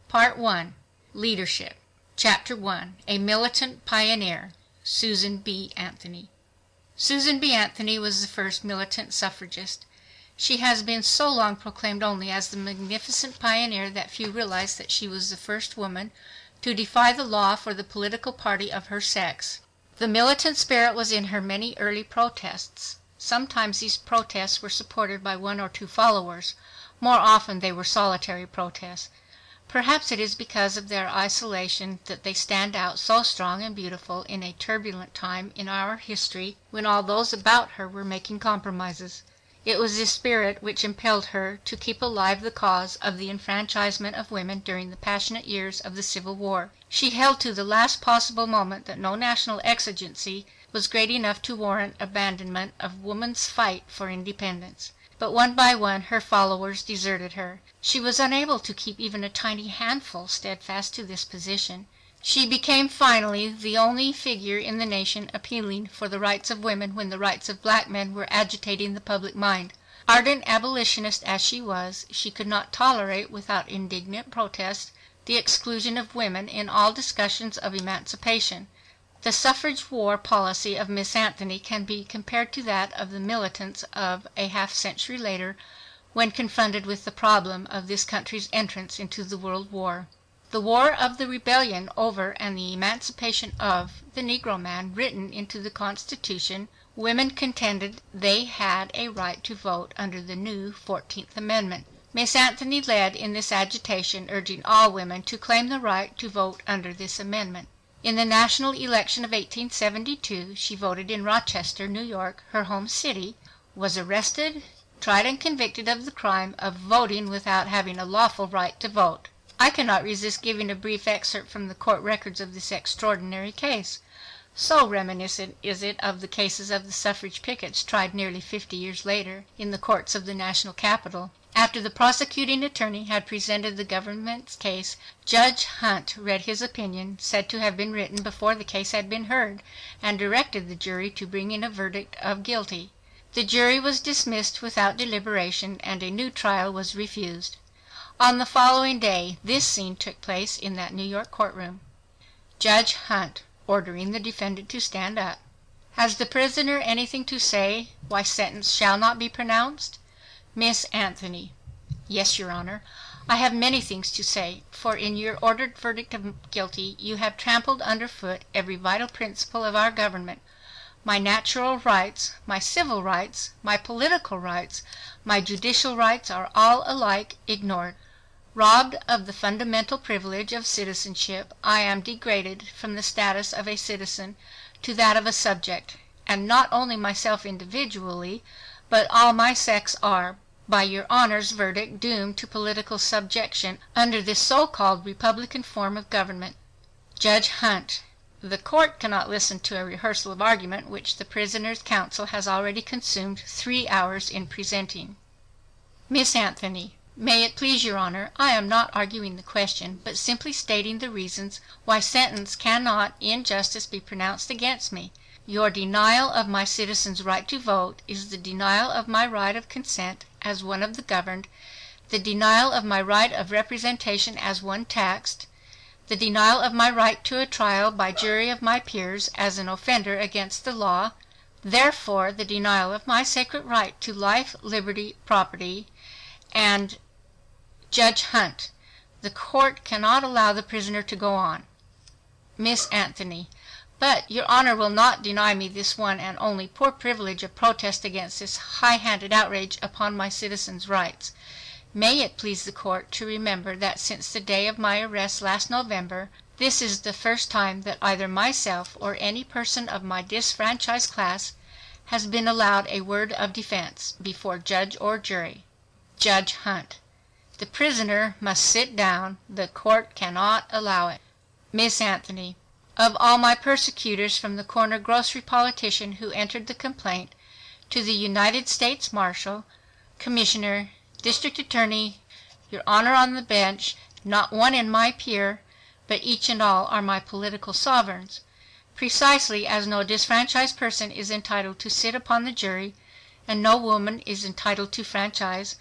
Part 1. Leadership. Chapter 1. A Militant Pioneer. Susan B. Anthony. Susan B. Anthony was the first militant suffragist. She has been so long proclaimed only as the magnificent pioneer that few realize that she was the first woman to defy the law for the political party of her sex. The militant spirit was in her many early protests. Sometimes these protests were supported by one or two followers. More often they were solitary protests. Perhaps it is because of their isolation that they stand out so strong and beautiful in a turbulent time in our history when all those about her were making compromises. It was this spirit which impelled her to keep alive the cause of the enfranchisement of women during the passionate years of the Civil War. She held to the last possible moment that no national exigency was great enough to warrant abandonment of woman's fight for independence. But one by one her followers deserted her. She was unable to keep even a tiny handful steadfast to this position. She became finally the only figure in the nation appealing for the rights of women when the rights of black men were agitating the public mind. Ardent abolitionist as she was, she could not tolerate without indignant protest the exclusion of women in all discussions of emancipation. The suffrage war policy of Miss Anthony can be compared to that of the militants of a half century later when confronted with the problem of this country's entrance into the World War. The War of the Rebellion over and the emancipation of the Negro man written into the Constitution, women contended they had a right to vote under the new 14th Amendment. Miss Anthony led in this agitation, urging all women to claim the right to vote under this amendment. In the national election of 1872, she voted in Rochester, New York, her home city, was arrested, tried and convicted of the crime of voting without having a lawful right to vote. I cannot resist giving a brief excerpt from the court records of this extraordinary case. So reminiscent is it of the cases of the suffrage pickets tried nearly 50 years later in the courts of the national capital. After the prosecuting attorney had presented the government's case, Judge Hunt read his opinion, said to have been written before the case had been heard, and directed the jury to bring in a verdict of guilty. The jury was dismissed without deliberation and a new trial was refused. On the following day, this scene took place in that New York courtroom. Judge Hunt ordering the defendant to stand up. Has the prisoner anything to say why sentence shall not be pronounced? Miss Anthony: Yes, Your Honor. I have many things to say, for in your ordered verdict of guilty you have trampled underfoot every vital principle of our government. My natural rights, my civil rights, my political rights, my judicial rights are all alike ignored. Robbed of the fundamental privilege of citizenship, I am degraded from the status of a citizen to that of a subject, and not only myself individually, but all my sex are, by your Honor's verdict, doomed to political subjection under this so-called Republican form of government. Judge Hunt: The court cannot listen to a rehearsal of argument which the prisoner's counsel has already consumed 3 hours in presenting. Miss Anthony: May it please your Honor, I am not arguing the question, but simply stating the reasons why sentence cannot in justice be pronounced against me. Your denial of my citizen's right to vote is the denial of my right of consent as one of the governed, the denial of my right of representation as one taxed, the denial of my right to a trial by jury of my peers as an offender against the law, therefore the denial of my sacred right to life, liberty, property, and Judge Hunt: The court cannot allow the prisoner to go on. Miss Anthony: But your Honor will not deny me this one and only poor privilege of protest against this high-handed outrage upon my citizen's rights. May it please the court to remember that since the day of my arrest last November, this is the first time that either myself or any person of my disfranchised class has been allowed a word of defense before judge or jury. Judge Hunt: The prisoner must sit down. The court cannot allow it. Miss Anthony: Of all my persecutors, from the corner grocery politician who entered the complaint to the United States Marshal, Commissioner, District Attorney, your Honor on the bench, not one in my peer, but each and all are my political sovereigns. Precisely as no disfranchised person is entitled to sit upon the jury, and no woman is entitled to franchise,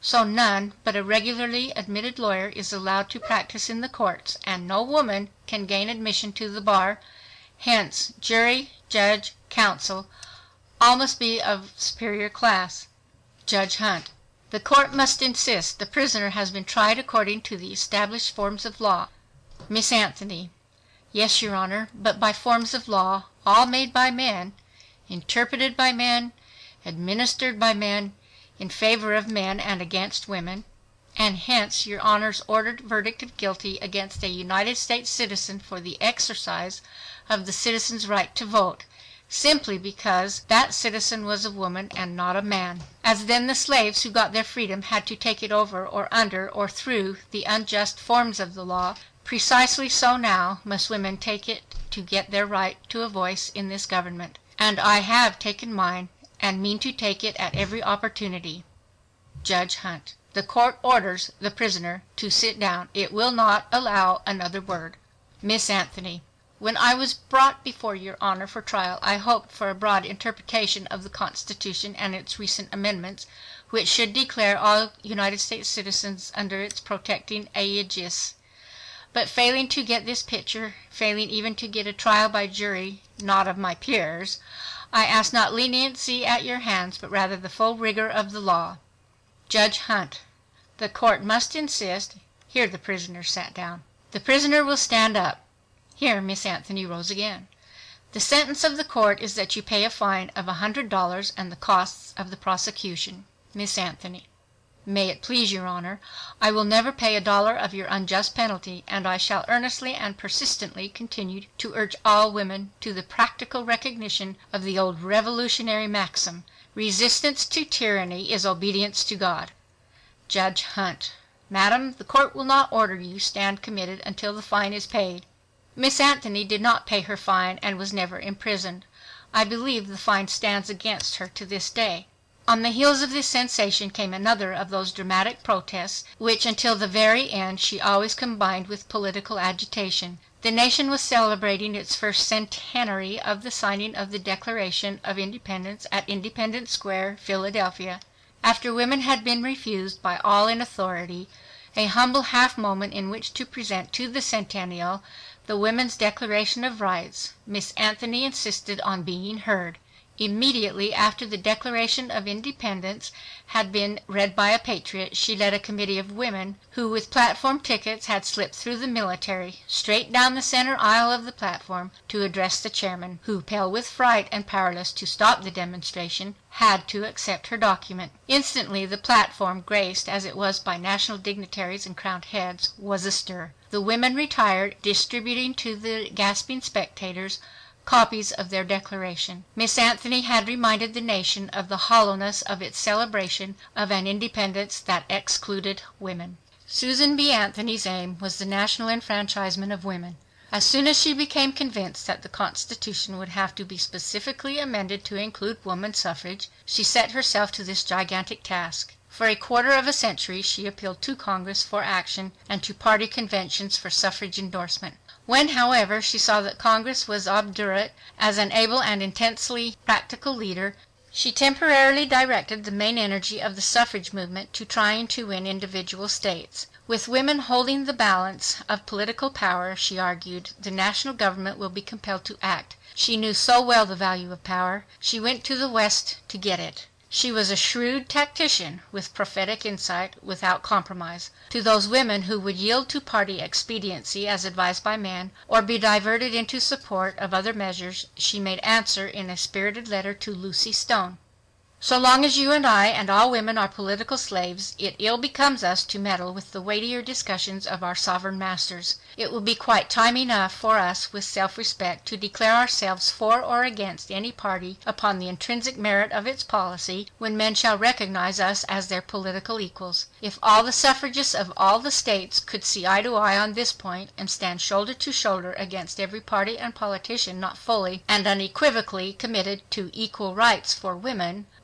So none but a regularly admitted lawyer is allowed to practice in the courts, and no woman can gain admission to the bar. Hence, jury, judge, counsel, all must be of superior class. Judge Hunt: The court must insist the prisoner has been tried according to the established forms of law. Miss Anthony: Yes, Your Honor, but by forms of law, all made by men, interpreted by men, administered by men, in favor of men and against women, and hence Your Honor's ordered verdict of guilty against a United States citizen for the exercise of the citizen's right to vote, simply because that citizen was a woman and not a man. As then the slaves who got their freedom had to take it over or under or through the unjust forms of the law, precisely so now must women take it to get their right to a voice in this government. And I have taken mine and mean to take it at every opportunity. Judge Hunt: The court orders the prisoner to sit down. It will not allow another word. Miss Anthony: When I was brought before Your Honor for trial, I hoped for a broad interpretation of the Constitution and its recent amendments, which should declare all United States citizens under its protecting aegis. But failing to get this picture, failing even to get a trial by jury not of my peers, I ask not leniency at your hands, but rather the full rigor of the law. Judge Hunt: The court must insist. Here the prisoner sat down. The prisoner will stand up. Here Miss Anthony rose again. The sentence of the court is that you pay a fine of $100 and the costs of the prosecution. Miss Anthony: May it please Your Honor, I will never pay $1 of your unjust penalty, and I shall earnestly and persistently continue to urge all women to the practical recognition of the old revolutionary maxim, resistance to tyranny is obedience to God. Judge Hunt: Madam, the court will not order you stand committed until the fine is paid. Miss Anthony did not pay her fine and was never imprisoned. I believe the fine stands against her to this day. On the heels of this sensation came another of those dramatic protests which until the very end she always combined with political agitation. The nation was celebrating its first centenary of the signing of the Declaration of Independence at Independence Square, Philadelphia. After women had been refused by all in authority a humble half moment in which to present to the centennial the Women's Declaration of Rights, Miss Anthony insisted on being heard. Immediately after the Declaration of Independence had been read by a patriot, she led a committee of women who with platform tickets had slipped through the military, straight down the center aisle of the platform to address the chairman, who, pale with fright and powerless to stop the demonstration, had to accept her document. Instantly the platform, graced as it was by national dignitaries and crowned heads, was astir. The women retired, distributing to the gasping spectators copies of their declaration. Miss Anthony had reminded the nation of the hollowness of its celebration of an independence that excluded women. Susan B. Anthony's aim was the national enfranchisement of women. As soon as she became convinced that the Constitution would have to be specifically amended to include woman suffrage, she set herself to this gigantic task. For a quarter of a century she appealed to Congress for action and to party conventions for suffrage endorsement. When, however, she saw that Congress was obdurate as an able and intensely practical leader, she temporarily directed the main energy of the suffrage movement to trying to win individual states. With women holding the balance of political power, she argued, the national government will be compelled to act. She knew so well the value of power. She went to the West to get it. She was a shrewd tactician with prophetic insight without compromise. To those women who would yield to party expediency as advised by men, or be diverted into support of other measures, she made answer in a spirited letter to Lucy Stone: So long as you and I and all women are political slaves, it ill becomes us to meddle with the weightier discussions of our sovereign masters. It will be quite time enough for us with self-respect to declare ourselves for or against any party upon the intrinsic merit of its policy when men shall recognize us as their political equals. If all the suffragists of all the states could see eye to eye on this point and stand shoulder to shoulder against every party and politician not fully and unequivocally committed to equal rights for women,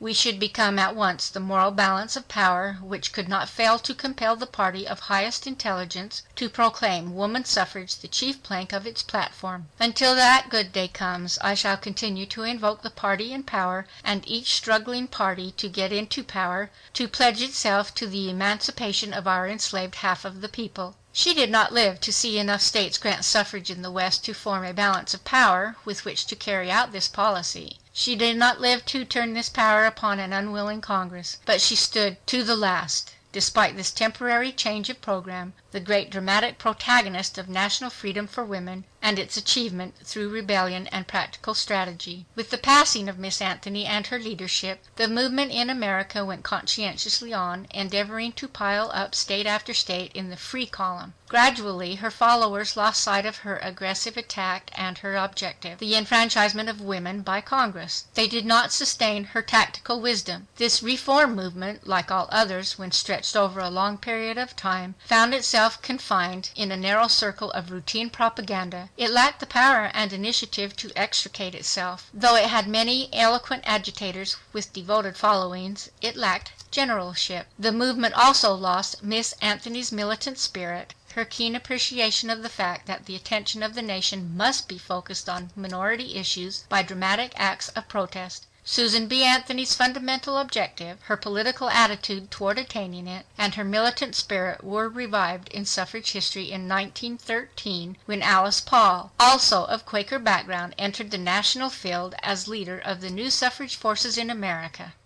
we should become at once the moral balance of power which could not fail to compel the party of highest intelligence to proclaim woman suffrage the chief plank of its platform. Until that good day comes, I shall continue to invoke the party in power and each struggling party to get into power to pledge itself to the emancipation of our enslaved half of the people." She did not live to see enough states grant suffrage in the West to form a balance of power with which to carry out this policy. She did not live to turn this power upon an unwilling Congress. But she stood to the last, despite this temporary change of program, the great dramatic protagonist of national freedom for women and its achievement through rebellion and practical strategy. With the passing of Miss Anthony and her leadership, the movement in America went conscientiously on, endeavoring to pile up state after state in the free column. Gradually her followers lost sight of her aggressive attack and her objective, the enfranchisement of women by Congress. They did not sustain her tactical wisdom. This reform movement, like all others when stretched over a long period of time, found itself confined in a narrow circle of routine propaganda. It lacked the power and initiative to extricate itself. Though it had many eloquent agitators with devoted followings, it lacked generalship. The movement also lost Miss Anthony's militant spirit, her keen appreciation of the fact that the attention of the nation must be focused on minority issues by dramatic acts of protest. Susan B. Anthony's fundamental objective, her political attitude toward attaining it, and her militant spirit were revived in suffrage history in 1913 when Alice Paul, also of Quaker background, entered the national field as leader of the new suffrage forces in America.